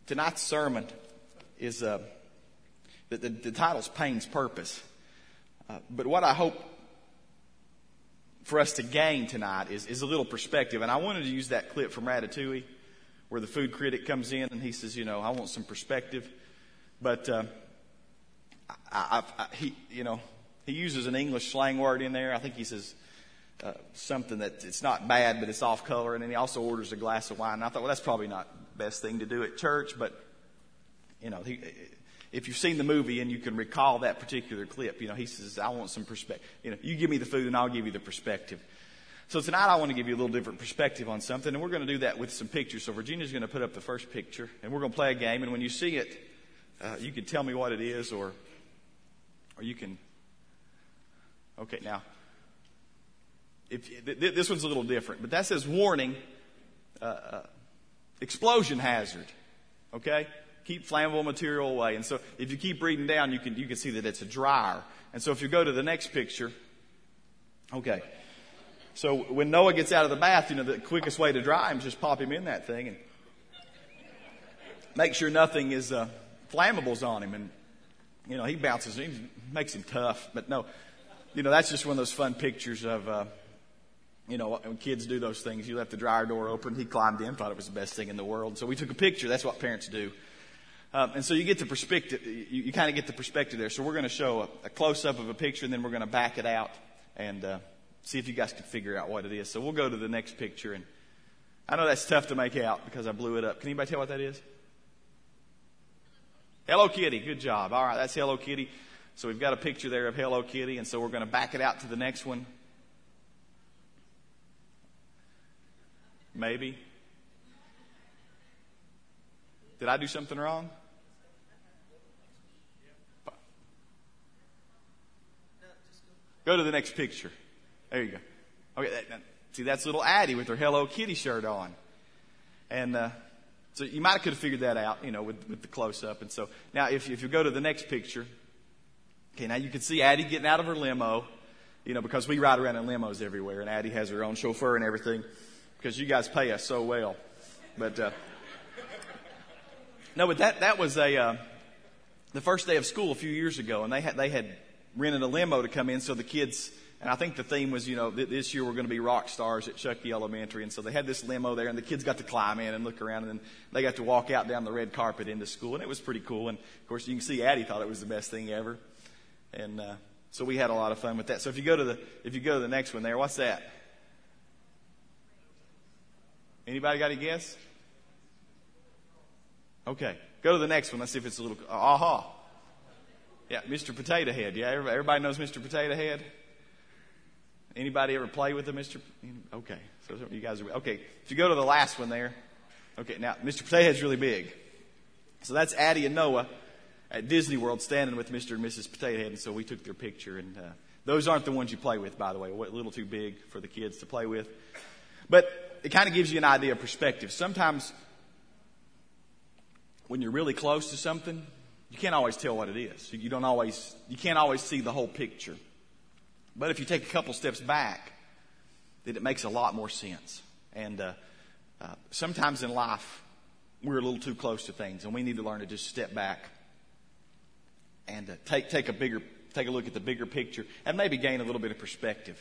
Tonight's sermon is the title's Pain's Purpose. But what I hope for us to gain tonight is a little perspective. And I wanted to use that clip from Ratatouille where the food critic comes in and he says, I want some perspective. But he uses an English slang word in there. I think he says something that it's not bad, but it's off color. And then he also orders a glass of wine. And I thought, well, that's probably not the best thing to do at church. But, if you've seen the movie and you can recall that particular clip, he says, I want some perspective. You give me the food and I'll give you the perspective. So tonight I want to give you a little different perspective on something. And we're going to do that with some pictures. So Virginia's going to put up the first picture and we're going to play a game. And when you see it, you can tell me what it is or you can. Okay, now, this one's a little different, but that says warning, explosion hazard. Okay? Keep flammable material away. And so if you keep reading down, you can see that it's a dryer. And so if you go to the next picture, okay. So when Noah gets out of the bath, the quickest way to dry him is just pop him in that thing and make sure nothing is flammables on him. And he bounces, he makes him tough. But no, that's just one of those fun pictures of when kids do those things. You left the dryer door open, he climbed in, thought it was the best thing in the world. So we took a picture. That's what parents do. And so you get the perspective, you kind of get the perspective there. So we're going to show a close-up of a picture, and then we're going to back it out and see if you guys can figure out what it is. So we'll go to the next picture. And I know that's tough to make out because I blew it up. Can anybody tell what that is? Hello Kitty. Good job. All right, that's Hello Kitty. So we've got a picture there of Hello Kitty, and so we're going to back it out to the next one. Maybe. Did I do something wrong? Go to the next picture. There you go. Okay, see, that's little Addie with her Hello Kitty shirt on. And so you might could have figured that out, with the close-up. And so now if you go to the next picture, okay, now you can see Addie getting out of her limo, because we ride around in limos everywhere, and Addie has her own chauffeur and everything, because you guys pay us so well. But no, but that was the first day of school a few years ago, and they had rented a limo to come in so the kids, and I think the theme was, this year we're going to be rock stars at Chuckey Elementary, and so they had this limo there, and the kids got to climb in and look around, and then they got to walk out down the red carpet into school, and it was pretty cool. And of course, you can see Addie thought it was the best thing ever, and so we had a lot of fun with that. So if you go to the next one there, what's that? Anybody got a guess? Okay, go to the next one. Let's see if it's a little. Aha. Yeah, Mr. Potato Head. Yeah, everybody knows Mr. Potato Head. Anybody ever play with the Mr. Okay, so you guys are okay. If you go to the last one there, okay. Now Mr. Potato Head's really big, so that's Addie and Noah at Disney World standing with Mr. and Mrs. Potato Head, and so we took their picture. And those aren't the ones you play with, by the way. A little too big for the kids to play with, but it kind of gives you an idea of perspective. Sometimes when you're really close to something, you can't always tell what it is. You can't always see the whole picture. But if you take a couple steps back, then it makes a lot more sense. And sometimes in life, we're a little too close to things, and we need to learn to just step back and take a look at the bigger picture, and maybe gain a little bit of perspective.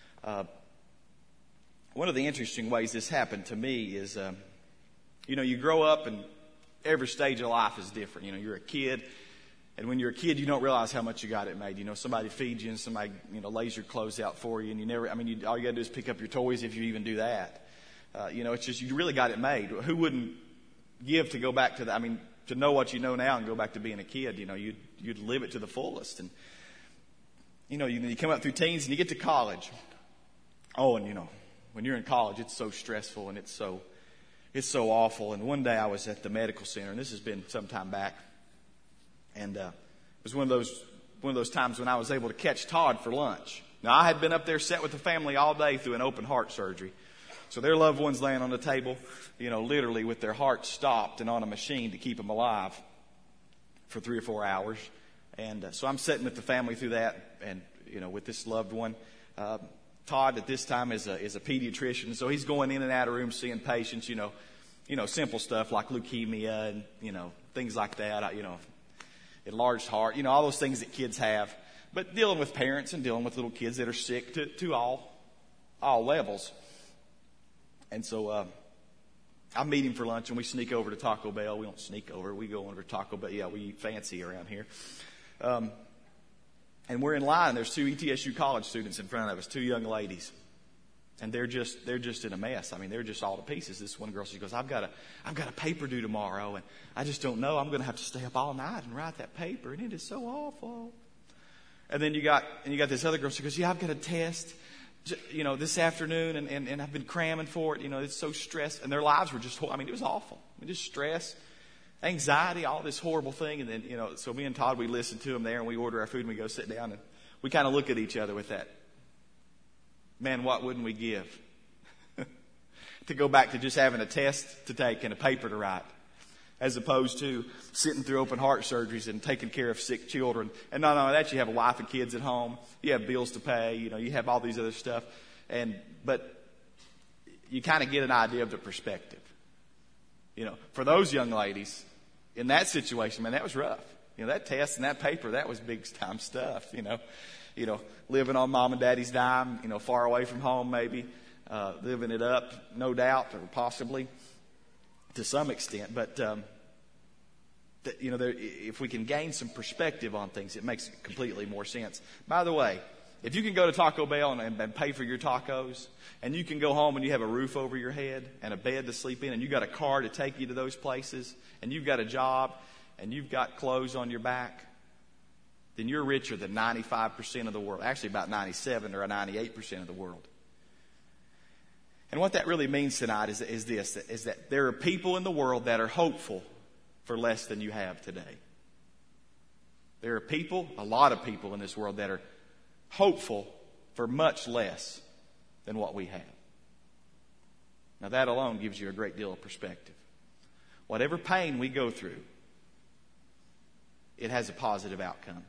One of the interesting ways this happened to me is, you grow up and every stage of life is different. You're a kid, and when you're a kid, you don't realize how much you got it made. Somebody feeds you and somebody, lays your clothes out for you, and all you got to do is pick up your toys if you even do that. It's just, you really got it made. Who wouldn't give to go back to that? To know what you know now and go back to being a kid, you'd live it to the fullest. And, you come up through teens and you get to college. Oh, and when you're in college, it's so stressful and it's so awful. And one day I was at the medical center, and this has been some time back. And it was one of those times when I was able to catch Todd for lunch. Now, I had been up there sat with the family all day through an open heart surgery. So their loved ones laying on the table, literally with their heart stopped and on a machine to keep them alive for 3 or 4 hours. And so I'm sitting with the family through that, and with this loved one. Todd at this time is a pediatrician, so he's going in and out of rooms seeing patients. simple stuff like leukemia and, things like that, enlarged heart, all those things that kids have. But dealing with parents and dealing with little kids that are sick to all levels. And so I meet him for lunch and we sneak over to Taco Bell. We don't sneak over. We go over to Taco Bell. Yeah, we eat fancy around here. And we're in line. There's 2 ETSU college students in front of us, 2 young ladies. And they're just in a mess. I mean, they're just all to pieces. This one girl, she goes, I've got a paper due tomorrow, and I just don't know. I'm going to have to stay up all night and write that paper, and it is so awful. And then you got this other girl. She goes, yeah, I've got a test, this afternoon, and I've been cramming for it. It's so stressed, and their lives were just, it was awful. Just stress, anxiety, all this horrible thing. And then, so me and Todd, we listen to them there, and we order our food, and we go sit down, and we kind of look at each other with that. Man, what wouldn't we give to go back to just having a test to take and a paper to write, as opposed to sitting through open heart surgeries and taking care of sick children. And not only that, you have a wife and kids at home. You have bills to pay. You have all these other stuff. But you kind of get an idea of the perspective. For those young ladies in that situation, man, that was rough. That test and that paper, that was big time stuff, living on mom and daddy's dime, far away from home maybe, living it up, no doubt, or possibly to some extent. But, if we can gain some perspective on things, it makes completely more sense. By the way, if you can go to Taco Bell and pay for your tacos, and you can go home and you have a roof over your head and a bed to sleep in, and you got a car to take you to those places, and you've got a job, and you've got clothes on your back, then you're richer than 95% of the world. Actually, about 97 or 98% of the world. And what that really means tonight is that there are people in the world that are hopeful for less than you have today. There are people, a lot of people in this world that are hopeful for much less than what we have. Now that alone gives you a great deal of perspective. Whatever pain we go through, it has a positive outcome.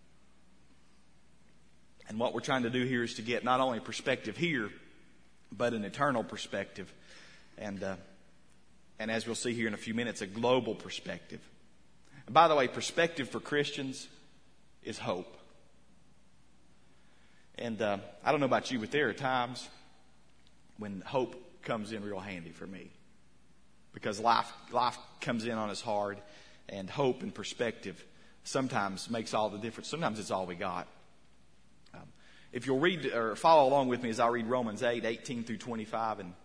And what we're trying to do here is to get not only perspective here, but an eternal perspective. And as we'll see here in a few minutes, a global perspective. And by the way, perspective for Christians is hope. And I don't know about you, but there are times when hope comes in real handy for me. Because life comes in on us hard, and hope and perspective sometimes makes all the difference. Sometimes it's all we got. If you'll read or follow along with me as I read Romans 8:18 through 25, and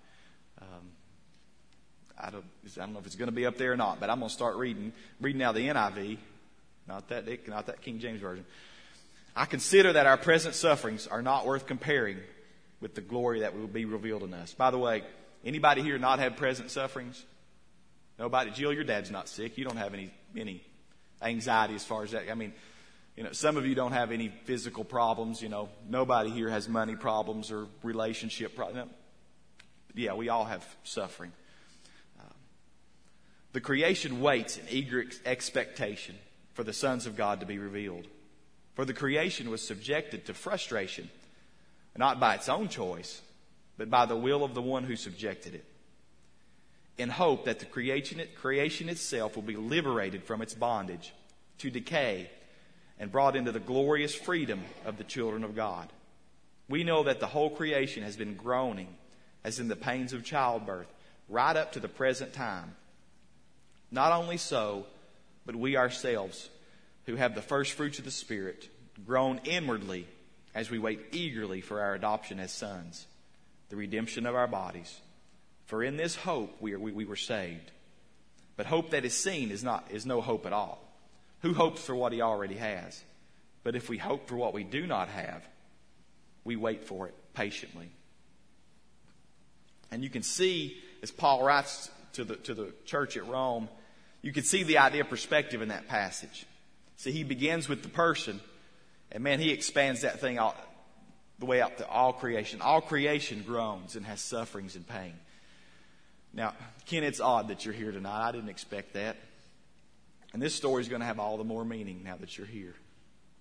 I don't know if it's going to be up there or not, but I'm going to start reading now the NIV, not that King James Version. I consider that our present sufferings are not worth comparing with the glory that will be revealed in us. By the way, anybody here not have present sufferings? Nobody? Jill, your dad's not sick. You don't have any anxiety as far as that. Some of you don't have any physical problems. Nobody here has money problems or relationship problems. Yeah, we all have suffering. The creation waits in eager expectation for the sons of God to be revealed. For the creation was subjected to frustration, not by its own choice, but by the will of the one who subjected it, in hope that the creation itself will be liberated from its bondage to decay and brought into the glorious freedom of the children of God. We know that the whole creation has been groaning as in the pains of childbirth right up to the present time. Not only so, but we ourselves, who have the first fruits of the Spirit, groan inwardly as we wait eagerly for our adoption as sons, the redemption of our bodies. For in this hope we were saved. But hope that is seen is no hope at all. Who hopes for what he already has? But if we hope for what we do not have, we wait for it patiently. And you can see, as Paul writes to the church at Rome, you can see the idea of perspective in that passage. See, he begins with the person, and man, he expands that thing all the way out to all creation. All creation groans and has sufferings and pain. Now, Ken, it's odd that you're here tonight. I didn't expect that. And this story is going to have all the more meaning now that you're here.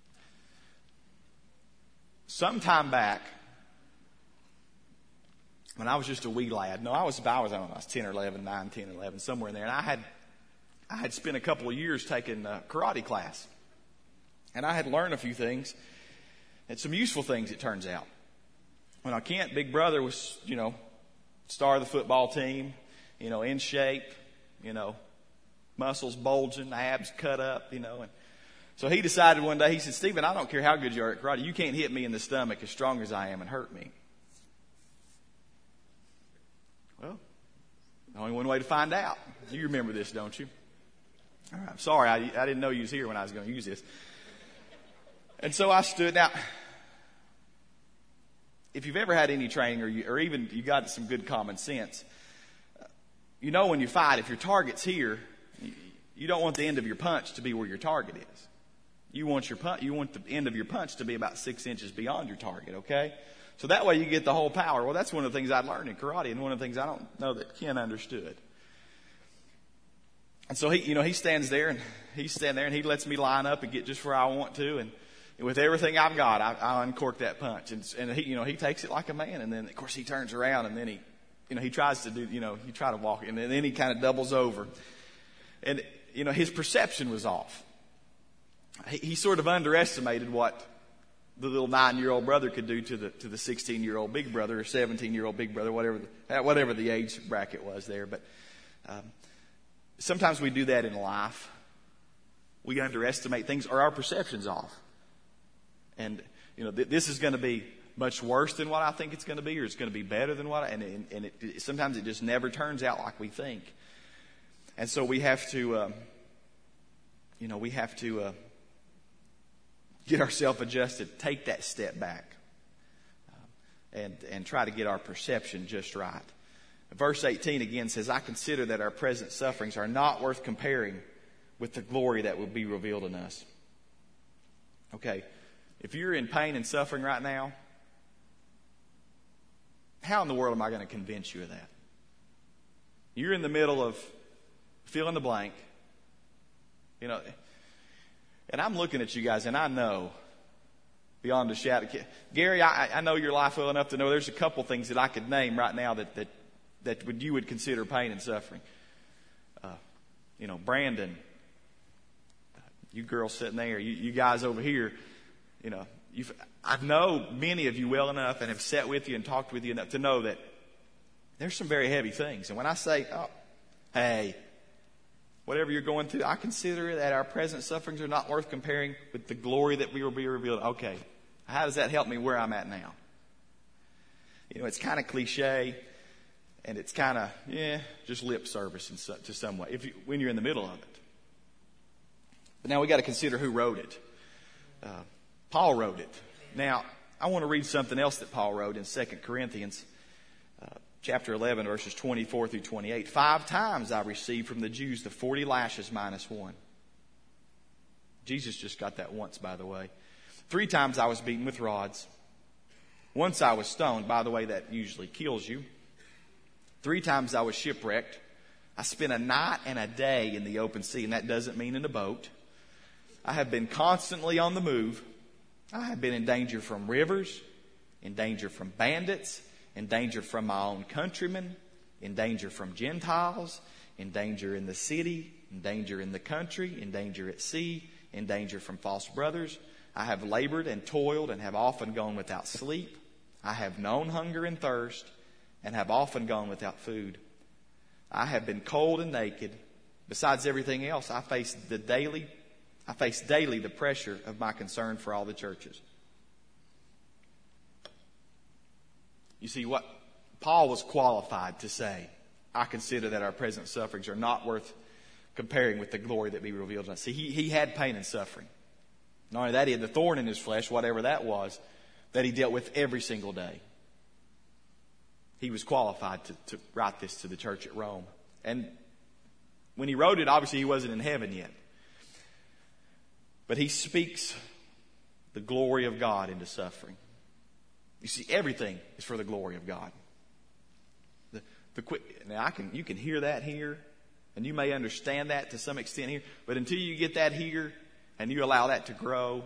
Some time back, when I was just a wee lad. No, I was, I don't know, I was 10 or 11, 9, 10, 11, somewhere in there. And I had spent a couple of years taking karate class. And I had learned a few things, and some useful things, it turns out. When Kent, big brother, was, star of the football team, in shape, muscles bulging, abs cut up, and so he decided one day, he said, Stephen, I don't care how good you are at karate, you can't hit me in the stomach as strong as I am and hurt me. Well, only one way to find out. You remember this, don't you? All right, I'm sorry, I didn't know you was here when I was going to use this. And so I stood. Now, if you've ever had any training or even you got some good common sense, when you fight, if your target's here, you don't want the end of your punch to be where your target is. You want the end of your punch to be about 6 inches beyond your target, okay? So that way you get the whole power. Well, that's one of the things I learned in karate, and one of the things I don't know that Ken understood. And so he stands there and he lets me line up and get just where I want to, and with everything I've got, I uncork that punch, and he takes it like a man, and then of course he turns around and then he tries to do, he try to walk, and then he kind of doubles over, and his perception was off. He sort of underestimated what the little 9-year-old brother could do to the 16-year-old big brother or 17-year-old big brother, whatever the age bracket was there. But sometimes we do that in life. We underestimate things, or our perception's off. And, this is going to be much worse than what I think it's going to be, or it's going to be better than sometimes it just never turns out like we think. And so we have to, get ourselves adjusted, take that step back, and try to get our perception just right. Verse 18 again says, I consider that our present sufferings are not worth comparing with the glory that will be revealed in us. Okay. If you're in pain and suffering right now, how in the world am I going to convince you of that? You're in the middle of fill in the blank, and I'm looking at you guys, and I know beyond a shadow. Gary, I know your life well enough to know there's a couple things that I could name right now that you would consider pain and suffering. Brandon, you girls sitting there, you guys over here. I know many of you well enough and have sat with you and talked with you enough to know that there's some very heavy things. And when I say, hey, whatever you're going through, I consider that our present sufferings are not worth comparing with the glory that we will be revealed. Okay, how does that help me where I'm at now? It's kind of cliche, and it's kind of, just lip service to some way when you're in the middle of it. But now we got to consider who wrote it. Paul wrote it. Now, I want to read something else that Paul wrote in 2 Corinthians chapter 11, verses 24 through 28. 5 times I received from the Jews the 40 lashes minus 1. Jesus just got that once, by the way. 3 times I was beaten with rods. Once I was stoned. By the way, that usually kills you. 3 times I was shipwrecked. I spent a night and a day in the open sea, and that doesn't mean in a boat. I have been constantly on the move. I have been in danger from rivers, in danger from bandits, in danger from my own countrymen, in danger from Gentiles, in danger in the city, in danger in the country, in danger at sea, in danger from false brothers. I have labored and toiled and have often gone without sleep. I have known hunger and thirst and have often gone without food. I have been cold and naked. Besides everything else, I face daily the pressure of my concern for all the churches. You see, what Paul was qualified to say, I consider that our present sufferings are not worth comparing with the glory that be revealed in us. See, he had pain and suffering. Not only that, he had the thorn in his flesh, whatever that was, that he dealt with every single day. He was qualified to write this to the church at Rome. And when he wrote it, obviously he wasn't in heaven yet. But he speaks the glory of God into suffering. You see, everything is for the glory of God. Now, you can hear that here, and you may understand that to some extent here, but until you get that here and you allow that to grow,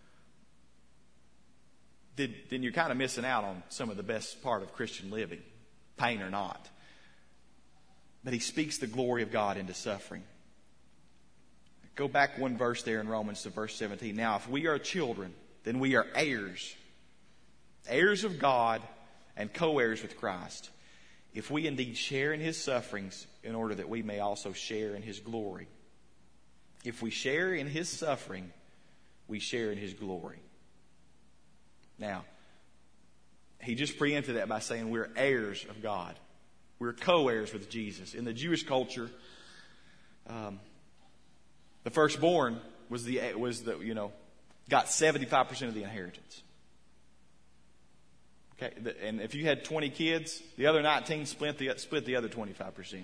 then you're kind of missing out on some of the best part of Christian living. pain or not. But he speaks the glory of God into suffering. Go back one verse there in Romans to verse 17. Now, if we are children, then we are heirs, heirs of God and co-heirs with Christ, if we indeed share in his sufferings, in order that we may also share in his glory. If we share in his suffering, we share in his glory. Now, he just preempted that by saying we're heirs of God. We're co-heirs with Jesus. In the Jewish culture, the firstborn got 75% of the inheritance. Okay, and if you had 20 kids, the other 19 split the other 25%.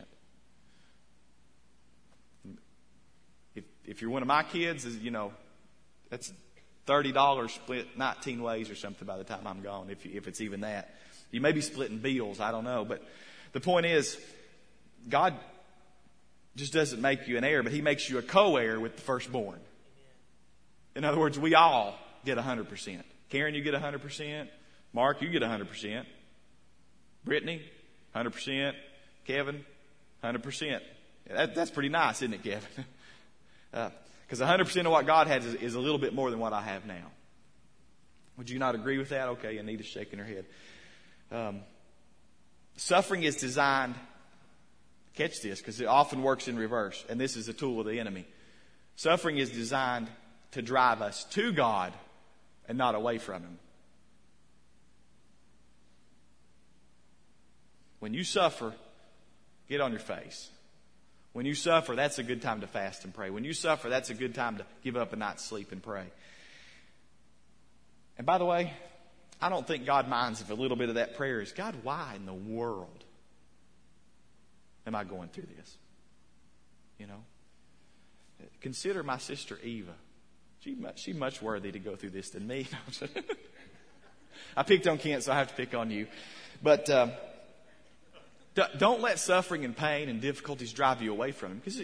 If you're one of my kids, that's $30 split 19 ways or something by the time I'm gone, if it's even that. You may be splitting bills, I don't know. But the point is, God just doesn't make you an heir, but he makes you a co-heir with the firstborn. In other words, we all get 100%. Karen, you get 100%. Mark, you get 100%. Brittany, 100%. Kevin, 100%. That's pretty nice, isn't it, Kevin? Because 100% of what God has is a little bit more than what I have now. Would you not agree with that? Okay, Anita's shaking her head. Suffering is designed, catch this, because it often works in reverse, and this is a tool of the enemy. Suffering is designed to drive us to God and not away from him. When you suffer, get on your face. When you suffer, that's a good time to fast and pray. When you suffer, that's a good time to give up a night's sleep and pray. And by the way, I don't think God minds if a little bit of that prayer is, God, why in the world am I going through this? Consider my sister Eva. She's much worthy to go through this than me. I picked on Kent, so I have to pick on you. But don't let suffering and pain and difficulties drive you away from him. Because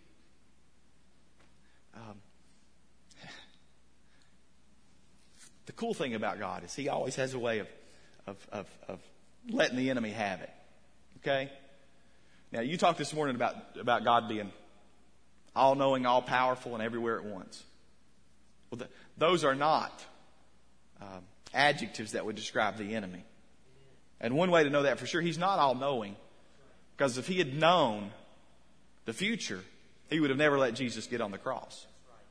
the cool thing about God is he always has a way of letting the enemy have it. Okay? Now, you talked this morning about God being all-knowing, all-powerful, and everywhere at once. Well, those are not adjectives that would describe the enemy. And one way to know that for sure, he's not all-knowing. Because if he had known the future, he would have never let Jesus get on the cross.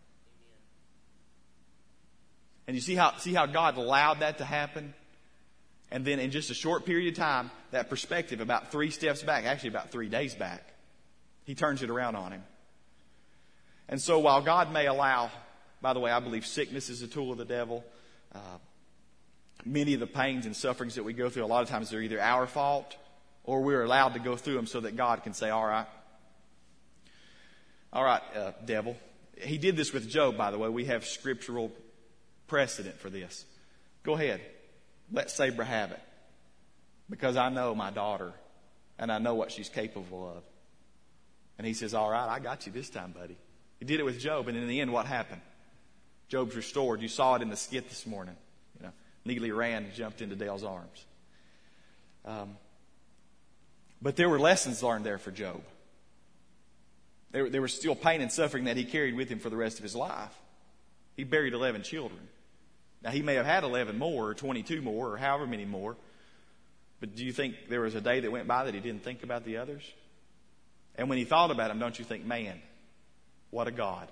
And you see how God allowed that to happen? And then in just a short period of time, that perspective about 3 steps back, actually about 3 days back, he turns it around on him. And so while God may allow, by the way, I believe sickness is a tool of the devil. Many of the pains and sufferings that we go through, a lot of times they're either our fault or we're allowed to go through them so that God can say, all right, devil. He did this with Job, by the way. We have scriptural precedent for this. Go ahead. Let Sabra have it. Because I know my daughter and I know what she's capable of. And he says, all right, I got you this time, buddy. He did it with Job, and in the end, what happened? Job's restored. You saw it in the skit this morning. Neely ran and jumped into Dale's arms. But there were lessons learned there for Job. There was still pain and suffering that he carried with him for the rest of his life. He buried 11 children. Now, he may have had 11 more or 22 more or however many more. But do you think there was a day that went by that he didn't think about the others? And when he thought about them, don't you think, man, what a God.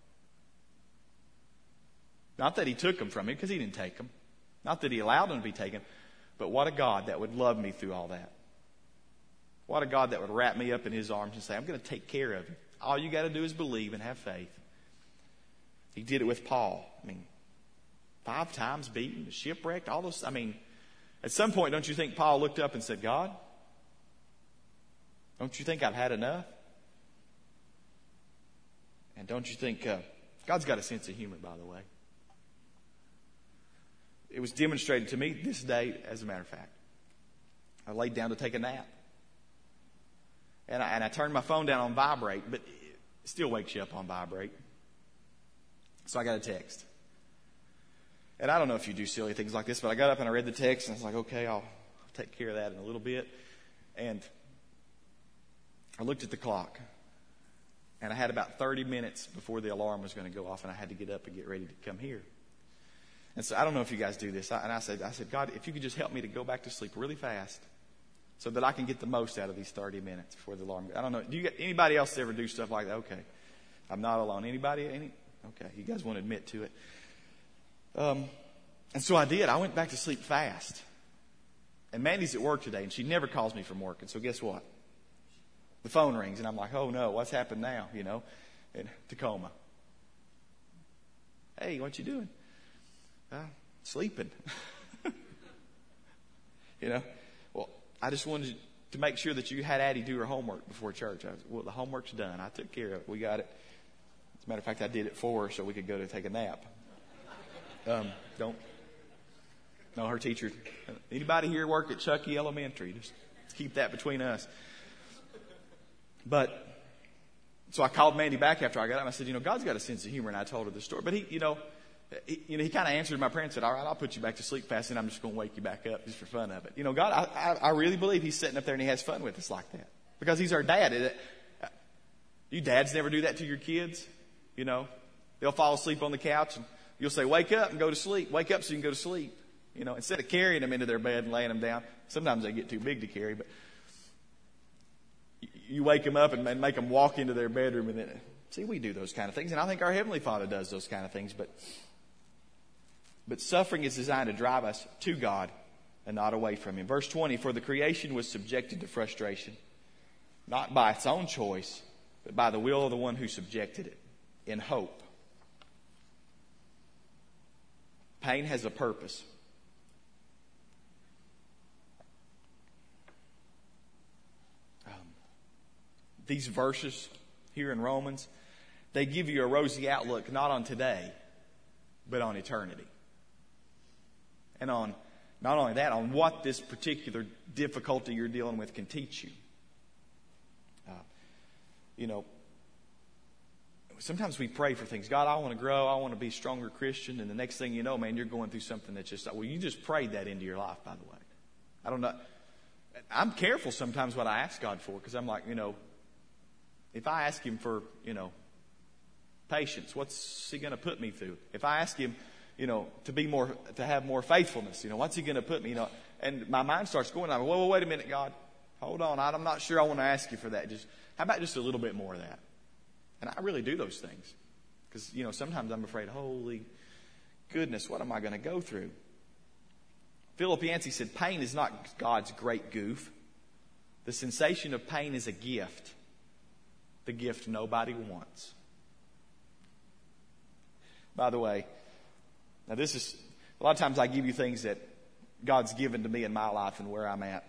Not that he took them from me, because he didn't take them. Not that he allowed them to be taken. But what a God that would love me through all that. What a God that would wrap me up in his arms and say, I'm going to take care of you. All you got to do is believe and have faith. He did it with Paul. 5 times beaten, shipwrecked, all those. At some point, don't you think Paul looked up and said, God, don't you think I've had enough? And don't you think God's got a sense of humor, by the way? It was demonstrated to me this day, as a matter of fact. I laid down to take a nap. And I turned my phone down on vibrate, but it still wakes you up on vibrate. So I got a text. And I don't know if you do silly things like this, but I got up and I read the text and I was like, okay, I'll take care of that in a little bit. And I looked at the clock, and I had about 30 minutes before the alarm was going to go off, and I had to get up and get ready to come here. And so I don't know if you guys do this. I said, God, if you could just help me to go back to sleep really fast so that I can get the most out of these 30 minutes before the alarm. I don't know. Do you anybody else ever do stuff like that? Okay. I'm not alone. Anybody? Okay. You guys want to admit to it. And so I did. I went back to sleep fast. And Mandy's at work today, and she never calls me from work. And so guess what? The phone rings, and I'm like, oh, no, what's happened now, in Tacoma? Hey, what you doing? Sleeping. Well, I just wanted to make sure that you had Addie do her homework before church. Well, the homework's done. I took care of it. We got it. As a matter of fact, I did it for her so we could go to take a nap. No, her teacher. Anybody here work at Chucky Elementary? Just keep that between us. But, so I called Mandy back after I got up and I said, God's got a sense of humor, and I told her the story. But he kind of answered my prayer and said, all right, I'll put you back to sleep fast, and I'm just going to wake you back up just for fun of it. God, I really believe He's sitting up there and He has fun with us like that. Because He's our dad. You dads never do that to your kids. They'll fall asleep on the couch and you'll say, wake up and go to sleep. Wake up so you can go to sleep. Instead of carrying them into their bed and laying them down. Sometimes they get too big to carry, but you wake them up and make them walk into their bedroom. And then, see, we do those kind of things. And I think our Heavenly Father does those kind of things. But suffering is designed to drive us to God and not away from Him. Verse 20, for the creation was subjected to frustration, not by its own choice, but by the will of the one who subjected it, in hope. Pain has a purpose. These verses here in Romans, they give you a rosy outlook not on today, but on eternity. And on, not only that, on what this particular difficulty you're dealing with can teach you. Sometimes we pray for things. God, I want to grow. I want to be a stronger Christian. And the next thing you know, man, you're going through something that's just, well, you just prayed that into your life, by the way. I don't know. I'm careful sometimes what I ask God for, because I'm like, if I ask Him for, patience, what's He going to put me through? If I ask Him, to have more faithfulness, what's He going to put me, and my mind starts going, I'm like, whoa, wait a minute, God, hold on. I'm not sure I want to ask You for that. How about just a little bit more of that? And I really do those things. Because, sometimes I'm afraid, holy goodness, what am I going to go through? Philip Yancey said, pain is not God's great goof. The sensation of pain is a gift. The gift nobody wants. By the way, now this is, a lot of times I give you things that God's given to me in my life and where I'm at.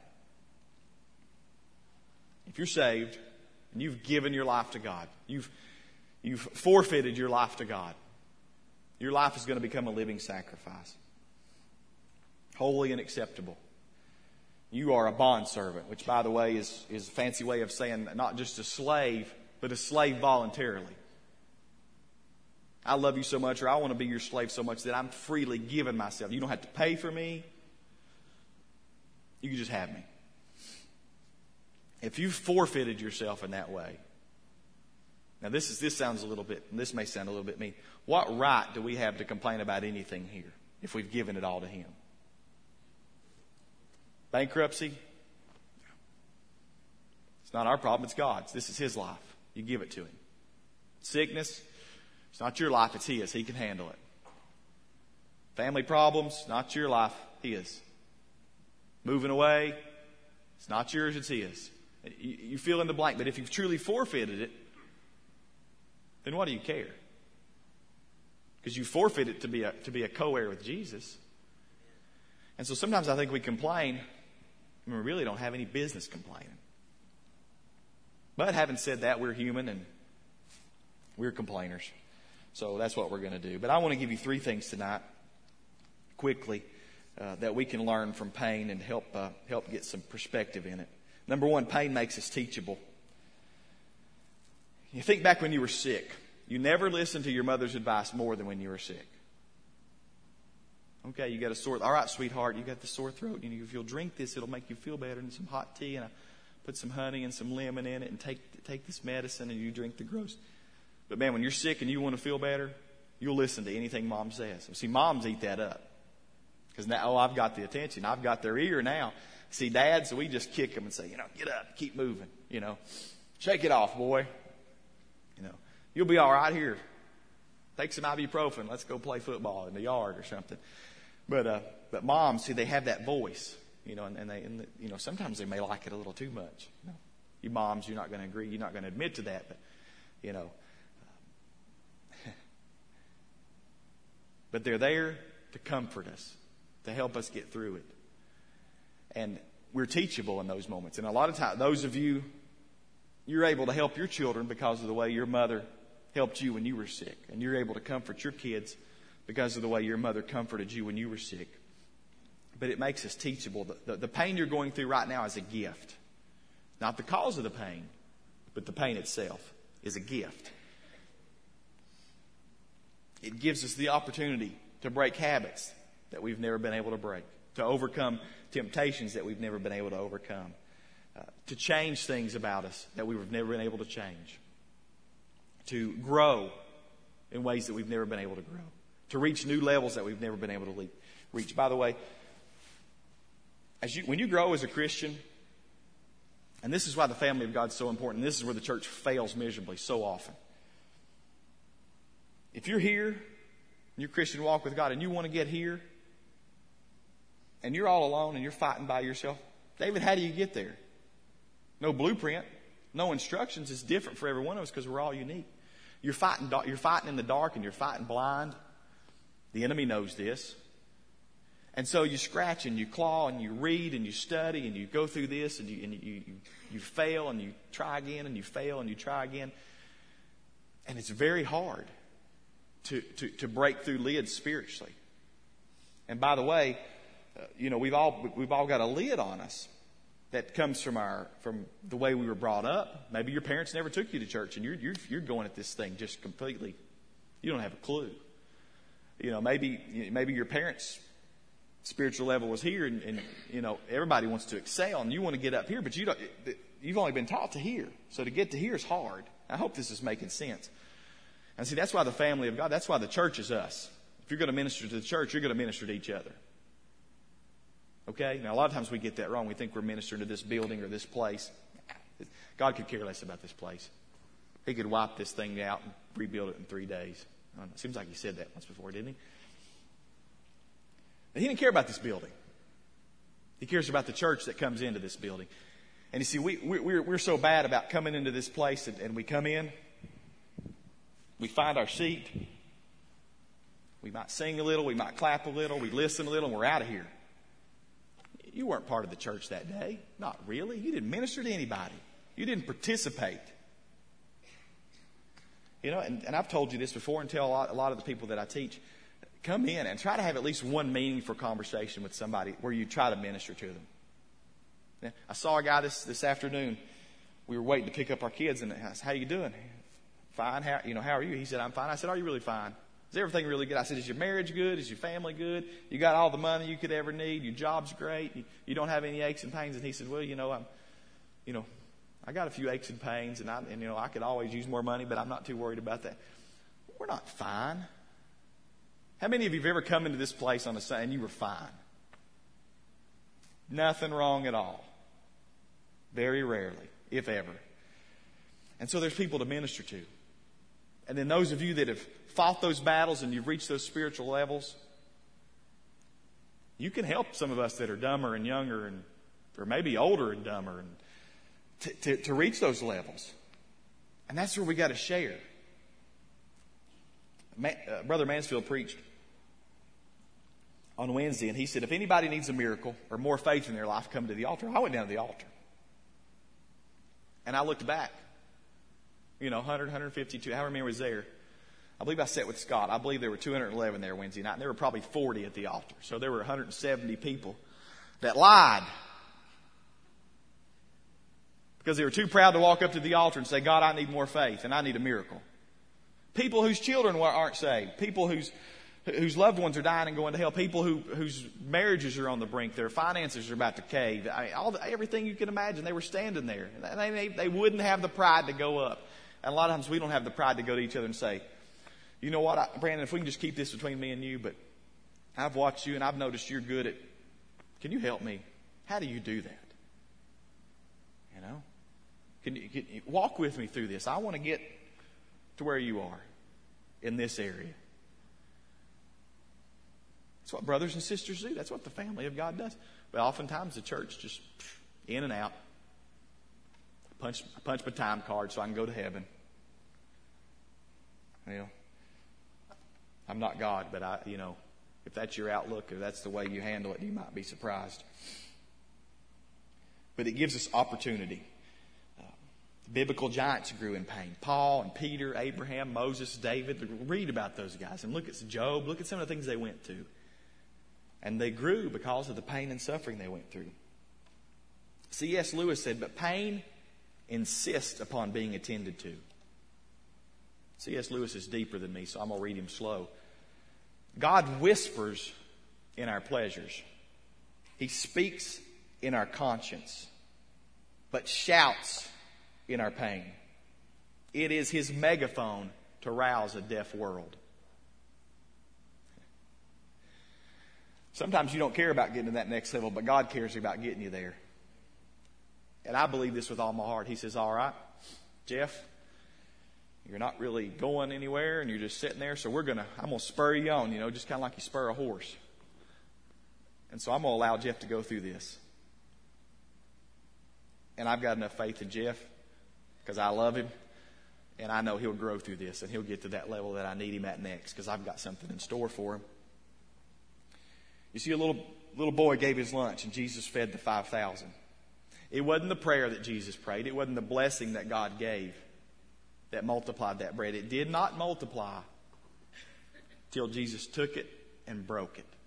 If you're saved and you've given your life to God, you've forfeited your life to God, your life is going to become a living sacrifice. Holy and acceptable. You are a bondservant, which, by the way, is a fancy way of saying not just a slave, but a slave voluntarily. I love you so much, or I want to be your slave so much that I'm freely giving myself. You don't have to pay for me. You can just have me. If you've forfeited yourself in that way, now this sounds a little bit, this may sound a little bit mean. What right do we have to complain about anything here if we've given it all to Him? Bankruptcy? It's not our problem, it's God's. This is His life. You give it to Him. Sickness? It's not your life, it's His. He can handle it. Family problems? Not your life, His. Moving away? It's not yours, it's His. You fill in the blank, but if you've truly forfeited it, then what do you care? Because you forfeit it to be a co-heir with Jesus. And so sometimes I think we complain, and we really don't have any business complaining. But having said that, we're human and we're complainers. So that's what we're going to do. But I want to give you 3 things tonight, quickly, that we can learn from pain and help get some perspective in it. Number 1, pain makes us teachable. You think back when you were sick. You never listened to your mother's advice more than when you were sick. Okay, you got a sore. All right, sweetheart, you got the sore throat. If you'll drink this, it'll make you feel better, and some hot tea. And put some honey and some lemon in it and take this medicine and you drink the gross. But man, when you're sick and you want to feel better, you'll listen to anything mom says. See, moms eat that up. Because now, I've got the attention. I've got their ear now. See, dads, we just kick them and say, get up, keep moving, shake it off, boy. You'll be all right here. Take some ibuprofen. Let's go play football in the yard or something. But moms, see, they have that voice, and sometimes they may like it a little too much. You moms, you're not going to agree. You're not going to admit to that, but, but they're there to comfort us, to help us get through it. And we're teachable in those moments. And a lot of times, those of you, you're able to help your children because of the way your mother helped you when you were sick. And you're able to comfort your kids because of the way your mother comforted you when you were sick. But it makes us teachable. The pain you're going through right now is a gift. Not the cause of the pain, but the pain itself is a gift. It gives us the opportunity to break habits that we've never been able to break, to overcome temptations that we've never been able to overcome, to change things about us that we've never been able to change, to grow in ways that we've never been able to grow, to reach new levels that we've never been able to reach. By the way, when you grow as a Christian, and this is why the family of God is so important, and this is where the church fails miserably so often. If you're here, in your Christian walk with God, and you want to get here, and you're all alone and you're fighting by yourself, David, how do you get there? No blueprint, no instructions. It's different for every one of us because we're all unique. You're fighting in the dark and you're fighting blind. The enemy knows this. And so you scratch and you claw and you read and you study and you go through this and you fail and you try again and you fail and you try again. And it's very hard to break through lids spiritually. And by the way, we've all got a lid on us that comes from the way we were brought up. Maybe your parents never took you to church and you're going at this thing just completely. You don't have a clue. Maybe your parents' spiritual level was here and everybody wants to excel and you want to get up here, but you've only been taught to hear. So to get to here is hard. I hope this is making sense. And see, that's why the family of God, that's why the church is us. If you're going to minister to the church, you're going to minister to each other. Okay? Now, a lot of times we get that wrong. We think we're ministering to this building or this place. God could care less about this place. He could wipe this thing out and rebuild it in 3 days. I don't know, it seems like he said that once before, didn't he? But he didn't care about this building. He cares about the church that comes into this building. And you see, we're so bad about coming into this place and we come in, we find our seat, we might sing a little, we might clap a little, we listen a little, and we're out of here. You weren't part of the church that day. Not really. You didn't minister to anybody. You didn't participate. And I've told you this before and tell a lot of the people that I teach, come in and try to have at least one meaningful conversation with somebody where you try to minister to them. I saw a guy this afternoon. We were waiting to pick up our kids, and I said, "How you doing?" "Fine. How are you?" He said, "I'm fine." I said, "Are you really fine? Is everything really good?" I said, "Is your marriage good? Is your family good? You got all the money you could ever need? Your job's great? You don't have any aches and pains?" And he said, "Well, I got a few aches and pains, and I could always use more money, but I'm not too worried about that." We're not fine. How many of you have ever come into this place on a Sunday and you were fine? Nothing wrong at all. Very rarely, if ever. And so there's people to minister to. And then those of you that have fought those battles and you've reached those spiritual levels, you can help some of us that are dumber and younger or maybe older and dumber to reach those levels. And that's where we got to share. Brother Mansfield preached on Wednesday, and he said, if anybody needs a miracle or more faith in their life, come to the altar. I went down to the altar. And I looked back. 100, 150, however many was there. I believe I sat with Scott. I believe there were 211 there Wednesday night, and there were probably 40 at the altar. So there were 170 people that lied because they were too proud to walk up to the altar and say, "God, I need more faith and I need a miracle." People whose children aren't saved. People whose loved ones are dying and going to hell, people whose marriages are on the brink, their finances are about to cave. Everything you can imagine, they were standing there. And they wouldn't have the pride to go up. And a lot of times we don't have the pride to go to each other and say, you know what, Brandon, if we can just keep this between me and you, but I've watched you and I've noticed you're good at, can you help me? How do you do that? You know? Can you walk with me through this? I want to get to where you are in this area. That's what brothers and sisters do. That's what the family of God does. But oftentimes the church just in and out. Punch my time card so I can go to heaven. You know, I'm not God, but if that's your outlook or that's the way you handle it, you might be surprised. But it gives us opportunity. The biblical giants grew in pain. Paul and Peter, Abraham, Moses, David. Read about those guys and look at Job. Look at some of the things they went through. And they grew because of the pain and suffering they went through. C.S. Lewis said, but pain insists upon being attended to. C.S. Lewis is deeper than me, so I'm going to read him slow. God whispers in our pleasures. He speaks in our conscience, but shouts in our pain. It is His megaphone to rouse a deaf world. Sometimes you don't care about getting to that next level, but God cares about getting you there. And I believe this with all my heart. He says, all right, Jeff, you're not really going anywhere and you're just sitting there, so I'm going to spur you on, just kind of like you spur a horse. And so I'm going to allow Jeff to go through this. And I've got enough faith in Jeff because I love him and I know he'll grow through this and he'll get to that level that I need him at next because I've got something in store for him. You see, a little boy gave his lunch and Jesus fed the 5,000. It wasn't the prayer that Jesus prayed. It wasn't the blessing that God gave that multiplied that bread. It did not multiply till Jesus took it and broke it.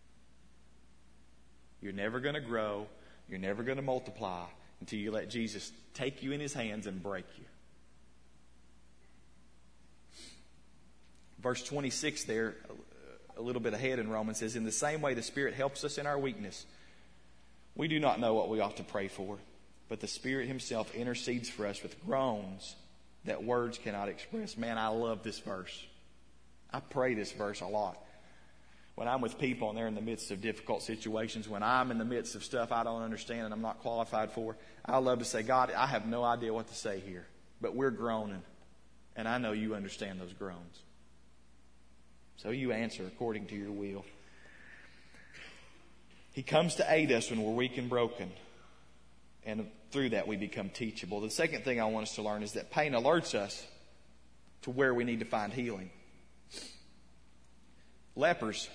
You're never going to grow. You're never going to multiply until you let Jesus take you in His hands and break you. Verse 26 there, a little bit ahead in Romans, says, in the same way the Spirit helps us in our weakness. We do not know what we ought to pray for, but the Spirit Himself intercedes for us with groans that words cannot express. Man, I love this verse. I pray this verse a lot. When I'm with people and they're in the midst of difficult situations, when I'm in the midst of stuff I don't understand and I'm not qualified for, I love to say, God, I have no idea what to say here, but we're groaning, and I know you understand those groans. So you answer according to your will. He comes to aid us when we're weak and broken. And through that we become teachable. The second thing I want us to learn is that pain alerts us to where we need to find healing. Lepers.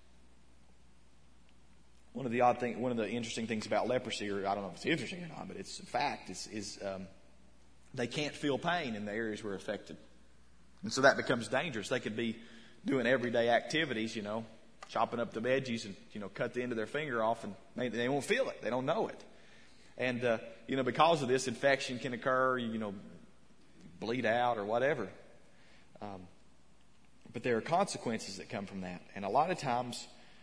One of the interesting things about leprosy, or I don't know if it's interesting or not, but it's a fact, is they can't feel pain in the areas where affected. And so that becomes dangerous. They could be doing everyday activities, chopping up the veggies and, cut the end of their finger off and they won't feel it. They don't know it. And, because of this, infection can occur, bleed out or whatever. But there are consequences that come from that. And a lot of times,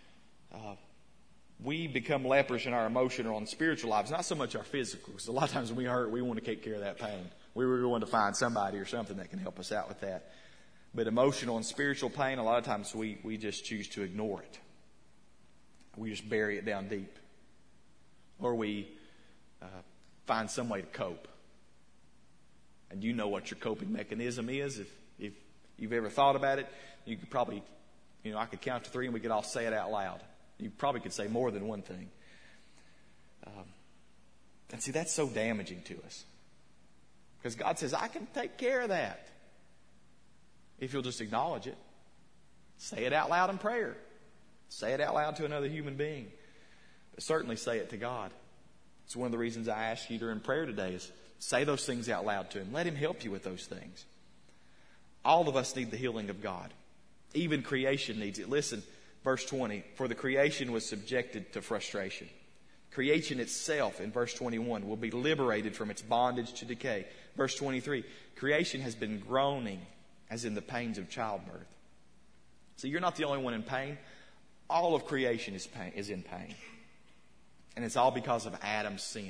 we become lepers in our emotional and spiritual lives, not so much our physical. Because a lot of times when we hurt, we want to take care of that pain. We were going to find somebody or something that can help us out with that. But emotional and spiritual pain, a lot of times we just choose to ignore it. We just bury it down deep. Or we find some way to cope. And you know what your coping mechanism is. If you've ever thought about it, you could probably, I could count to 3 and we could all say it out loud. You probably could say more than one thing. And see, that's so damaging to us. Because God says, I can take care of that. If you'll just acknowledge it. Say it out loud in prayer. Say it out loud to another human being. But certainly say it to God. It's one of the reasons I ask you during prayer today is say those things out loud to Him. Let Him help you with those things. All of us need the healing of God. Even creation needs it. Listen, verse 20. For the creation was subjected to frustration. Creation itself, in verse 21, will be liberated from its bondage to decay. Verse 23. Creation has been groaning as in the pains of childbirth. See, you're not the only one in pain. All of creation is in pain. And it's all because of Adam's sin.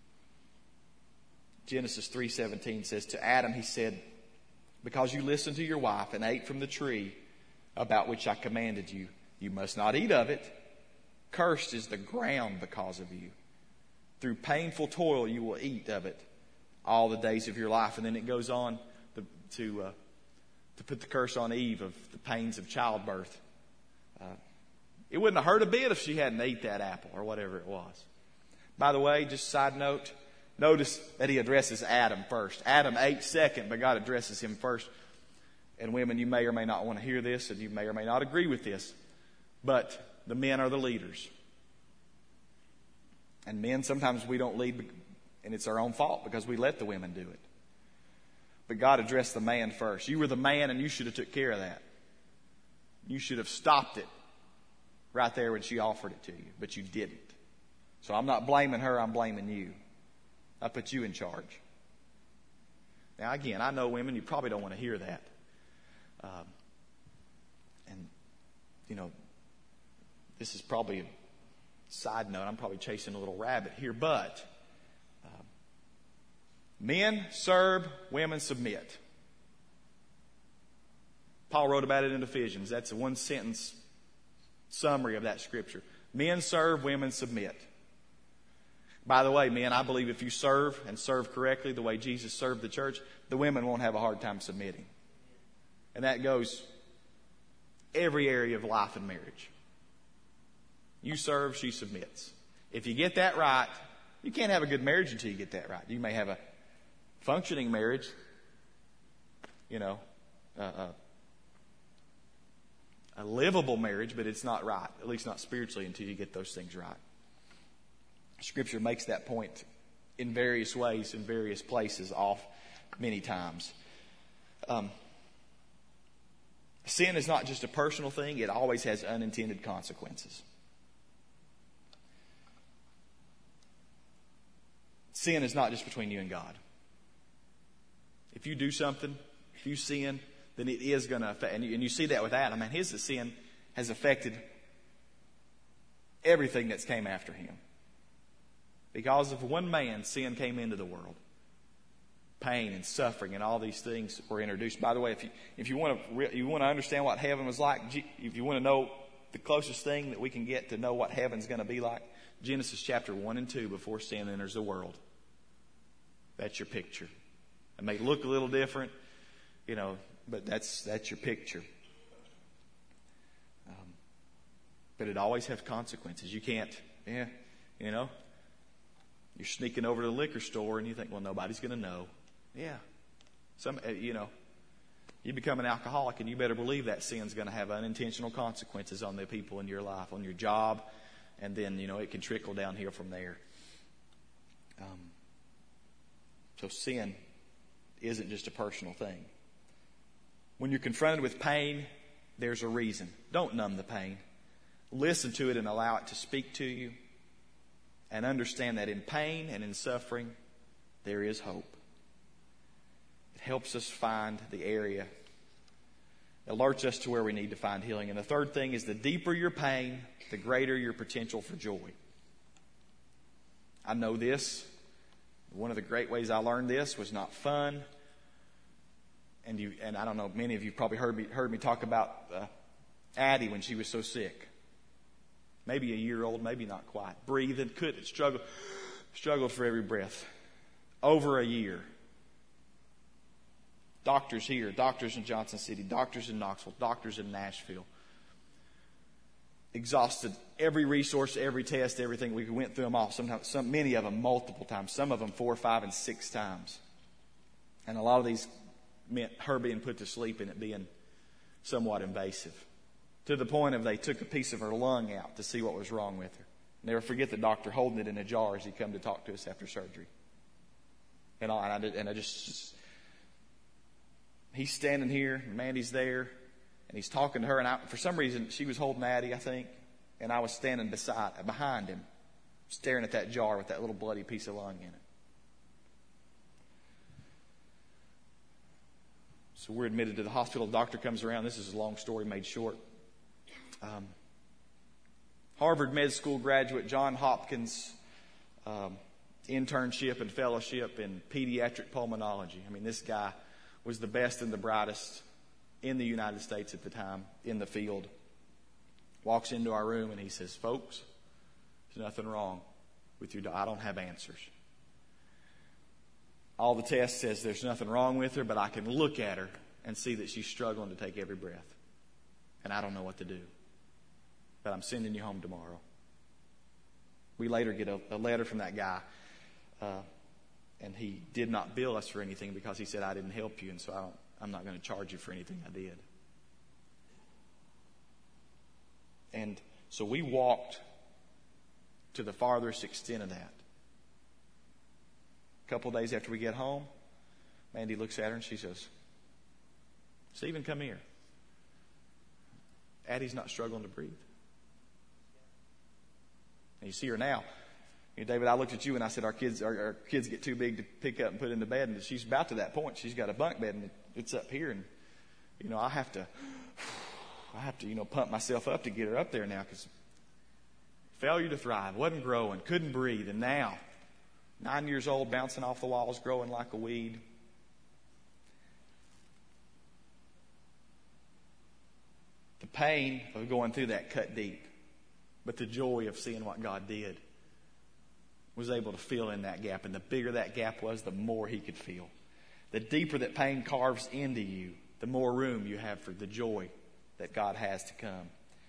Genesis 3:17 says, to Adam he said, because you listened to your wife and ate from the tree about which I commanded you, you must not eat of it. Cursed is the ground because of you. Through painful toil you will eat of it all the days of your life. And then it goes on to put the curse on Eve of the pains of childbirth. It wouldn't have hurt a bit if she hadn't ate that apple or whatever it was. By the way, just a side note, notice that he addresses Adam first. Adam ate second, but God addresses him first. And women, you may or may not want to hear this, and you may or may not agree with this, but the men are the leaders. And men, sometimes we don't lead, and it's our own fault because we let the women do it. But God addressed the man first. You were the man, and you should have took care of that. You should have stopped it right there when she offered it to you, but you didn't. So I'm not blaming her, I'm blaming you. I put you in charge. Now again, I know women, you probably don't want to hear that. And, you know, this is probably a side note. I'm probably chasing a little rabbit here, but men serve, women submit. Paul wrote about it in Ephesians. That's a one sentence summary of that scripture. Men serve, women submit. By the way, men, I believe if you serve and serve correctly the way Jesus served the church, the women won't have a hard time submitting. And that goes every area of life and marriage. You serve, she submits. If you get that right, you can't have a good marriage until you get that right. You may have a functioning marriage, a livable marriage, but it's not right, at least not spiritually, until you get those things right. Scripture makes that point in various ways, in various places, off many times. Sin is not just a personal thing, it always has unintended consequences. Sin is not just between you and God. If you do something, if you sin, then it is going to affect, and you see that with Adam. And his sin has affected everything that's came after him. Because of one man, sin came into the world. Pain and suffering and all these things were introduced. By the way, if you want to understand what heaven was like, if you want to know the closest thing that we can get to know what heaven's going to be like, Genesis chapter 1 and 2, before sin enters the world. That's your picture. It may look a little different, but that's your picture. But it always has consequences. You can't, you're sneaking over to the liquor store and you think, well, nobody's going to know. Yeah. You become an alcoholic and you better believe that sin's going to have unintentional consequences on the people in your life, on your job, and then, it can trickle down here from there. So sin isn't just a personal thing. When you're confronted with pain, there's a reason. Don't numb the pain. Listen to it and allow it to speak to you. And understand that in pain and in suffering, there is hope. It helps us find the area. It alerts us to where we need to find healing. And the third thing is, the deeper your pain, the greater your potential for joy. I know this. One of the great ways I learned this was not fun. And I don't know, many of you probably heard me talk about Addie when she was so sick. Maybe a year old, maybe not quite. Breathing, couldn't, struggled for every breath. Over a year. Doctors here, doctors in Johnson City, doctors in Knoxville, doctors in Nashville. Exhausted every resource, every test, everything. We went through them all. Many of them multiple times. Some of them 4, 5, and 6 times. And a lot of these meant her being put to sleep and it being somewhat invasive. To the point of they took a piece of her lung out to see what was wrong with her. Never forget the doctor holding it in a jar as he come to talk to us after surgery. He's standing here, and Mandy's there, and he's talking to her. And for some reason, she was holding Addie, I think, and I was standing behind him, staring at that jar with that little bloody piece of lung in it. So we're admitted to the hospital. The doctor comes around. This is a long story made short. Harvard Med School graduate John Hopkins internship and fellowship in pediatric pulmonology. I mean, this guy was the best and the brightest in the United States at the time in the field. Walks into our room and he says, "Folks, there's nothing wrong with your daughter. I don't have answers. All the tests says there's nothing wrong with her, but I can look at her and see that she's struggling to take every breath. And I don't know what to do. But I'm sending you home tomorrow." We later get a letter from that guy, and he did not bill us for anything because he said, "I didn't help you, and so I'm not going to charge you for anything I did." And so we walked to the farthest extent of that. A couple of days after we get home, Mandy looks at her and she says, "Stephen, come here. Addie's not struggling to breathe." And you see her now. You know, David, I looked at you and I said, our kids get too big to pick up and put into bed. And she's about to that point. She's got a bunk bed and it's up here. And, I have to, pump myself up to get her up there now, because failure to thrive, wasn't growing, couldn't breathe. And now, 9 years old, bouncing off the walls, growing like a weed. The pain of going through that cut deep. But the joy of seeing what God did was able to fill in that gap. And the bigger that gap was, the more He could fill. The deeper that pain carves into you, the more room you have for the joy that God has to come.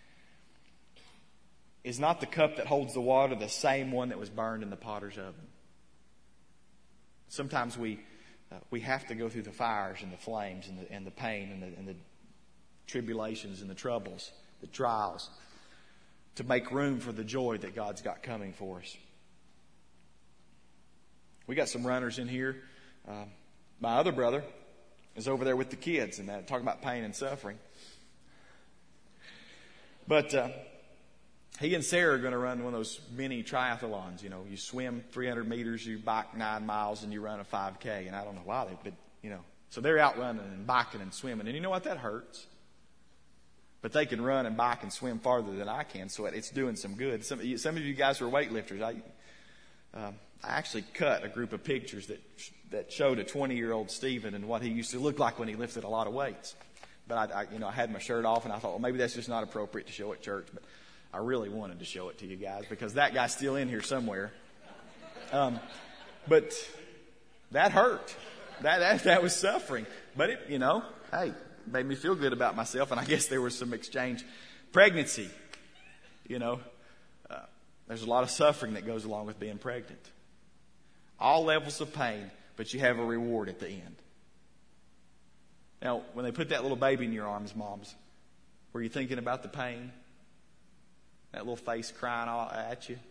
Is not the cup that holds the water the same one that was burned in the potter's oven? Sometimes we have to go through the fires and the flames and the pain and the tribulations and the troubles, the trials, to make room for the joy that God's got coming for us. We got some runners in here. My other brother is over there with the kids and talking about pain and suffering. But he and Sarah are going to run one of those mini triathlons. You swim 300 meters, you bike 9 miles, and you run a 5K. And I don't know why so they're out running and biking and swimming. And you know what? That hurts. But they can run and bike and swim farther than I can, so it's doing some good. Some of you guys are weightlifters. I actually cut a group of pictures that showed a 20-year-old Stephen and what he used to look like when he lifted a lot of weights. But I had my shirt off, and I thought, well, maybe that's just not appropriate to show at church. But I really wanted to show it to you guys because that guy's still in here somewhere. But that hurt. That was suffering. But hey, made me feel good about myself, and I guess there was some exchange. Pregnancy, there's a lot of suffering that goes along with being pregnant. All levels of pain, but you have a reward at the end. Now, when they put that little baby in your arms, moms, were you thinking about the pain? That little face crying all at you?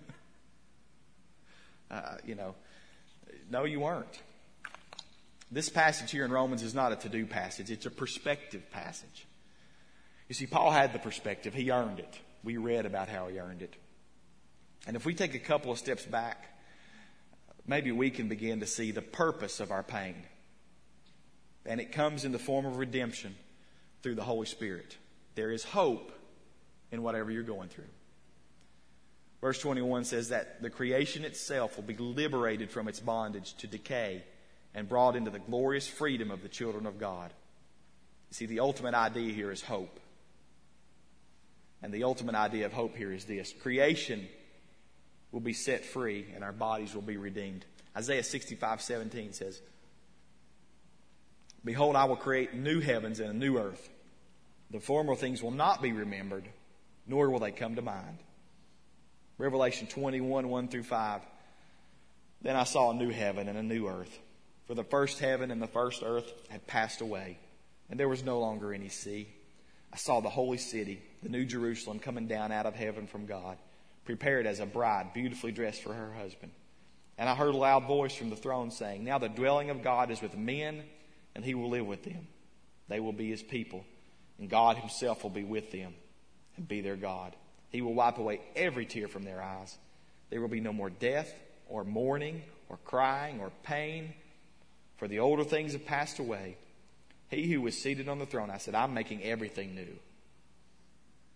No, you weren't. This passage here in Romans is not a to-do passage. It's a perspective passage. You see, Paul had the perspective. He earned it. We read about how he earned it. And if we take a couple of steps back, maybe we can begin to see the purpose of our pain. And it comes in the form of redemption through the Holy Spirit. There is hope in whatever you're going through. Verse 21 says that the creation itself will be liberated from its bondage to decay and brought into the glorious freedom of the children of God. You see, the ultimate idea here is hope. And the ultimate idea of hope here is this. Creation will be set free and our bodies will be redeemed. Isaiah 65:17 says, "Behold, I will create new heavens and a new earth. The former things will not be remembered, nor will they come to mind." Revelation 21:1-5. "Then I saw a new heaven and a new earth. For the first heaven and the first earth had passed away, and there was no longer any sea. I saw the holy city, the new Jerusalem, coming down out of heaven from God, prepared as a bride, beautifully dressed for her husband. And I heard a loud voice from the throne saying, 'Now the dwelling of God is with men, and He will live with them. They will be His people, and God Himself will be with them and be their God. He will wipe away every tear from their eyes. There will be no more death or mourning or crying or pain, for the older things have passed away.' He who was seated on the throne," I said, "I'm making everything new."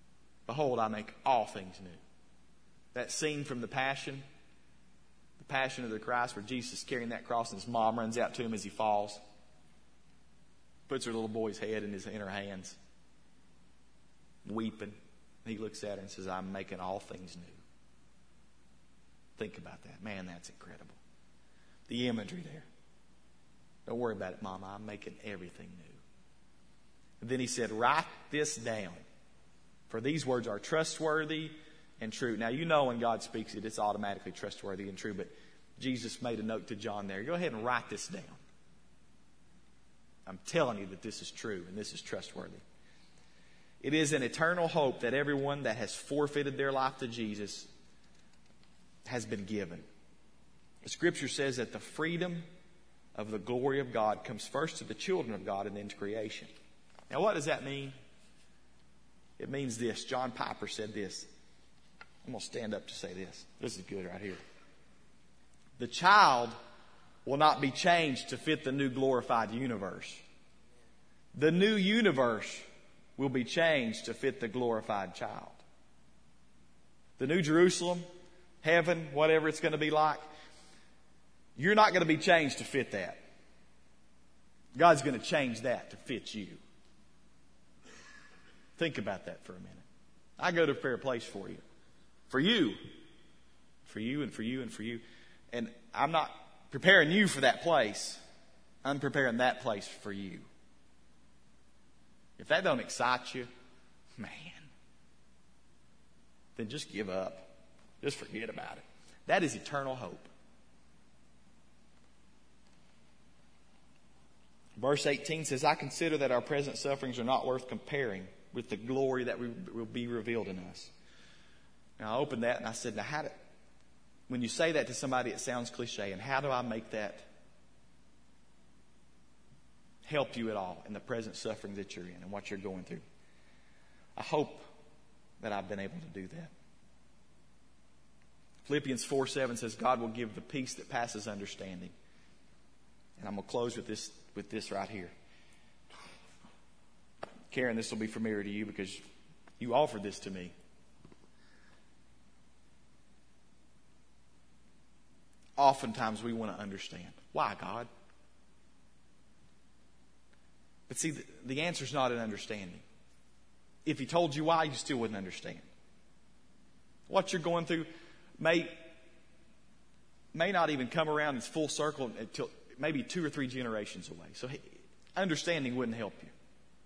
Behold, I make all things new. That scene from the Passion of the Christ, where Jesus is carrying that cross and his mom runs out to him as he falls, puts her little boy's head in her hands, weeping. He looks at her and says, I'm making all things new. Think about that. Man, that's incredible. The imagery there. Don't worry about it, Mama. I'm making everything new. And then he said, write this down, for these words are trustworthy and true. Now, you know when God speaks it, it's automatically trustworthy and true, but Jesus made a note to John there. Go ahead and write this down. I'm telling you that this is true and this is trustworthy. It is an eternal hope that everyone that has forfeited their life to Jesus has been given. The Scripture says that the freedom of the glory of God comes first to the children of God and then to creation. Now, what does that mean? It means this. John Piper said this. I'm going to stand up to say this. This is good right here. The child will not be changed to fit the new glorified universe. The new universe will be changed to fit the glorified child. The New Jerusalem, heaven, whatever it's going to be like, you're not going to be changed to fit that. God's going to change that to fit you. Think about that for a minute. I go to prepare a place for you. For you. For you and for you and for you. And I'm not preparing you for that place. I'm preparing that place for you. If that don't excite you, man, then just give up. Just forget about it. That is eternal hope. Verse 18 says, I consider that our present sufferings are not worth comparing with the glory that will be revealed in us. Now, I opened that and I said, now, when you say that to somebody, it sounds cliche. And how do I make that help you at all in the present suffering that you're in and what you're going through? I hope that I've been able to do that. Philippians 4:7 says, God will give the peace that passes understanding. And I'm going to close with this right here. Karen, this will be familiar to you because you offered this to me. Oftentimes we want to understand. Why, God? But see, the answer is not in understanding. If he told you why, you still wouldn't understand. What you're going through may not even come around in full circle until maybe 2 or 3 generations away. So understanding wouldn't help you.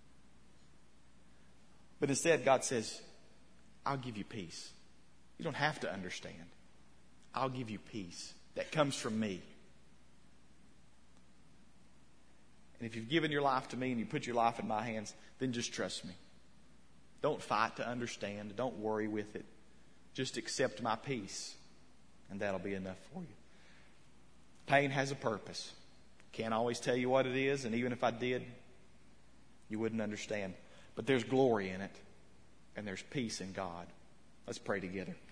But instead, God says, I'll give you peace. You don't have to understand. I'll give you peace that comes from me. And if you've given your life to me and you put your life in my hands, then just trust me. Don't fight to understand. Don't worry with it. Just accept my peace, and that'll be enough for you. Pain has a purpose. Can't always tell you what it is, and even if I did, you wouldn't understand. But there's glory in it, and there's peace in God. Let's pray together.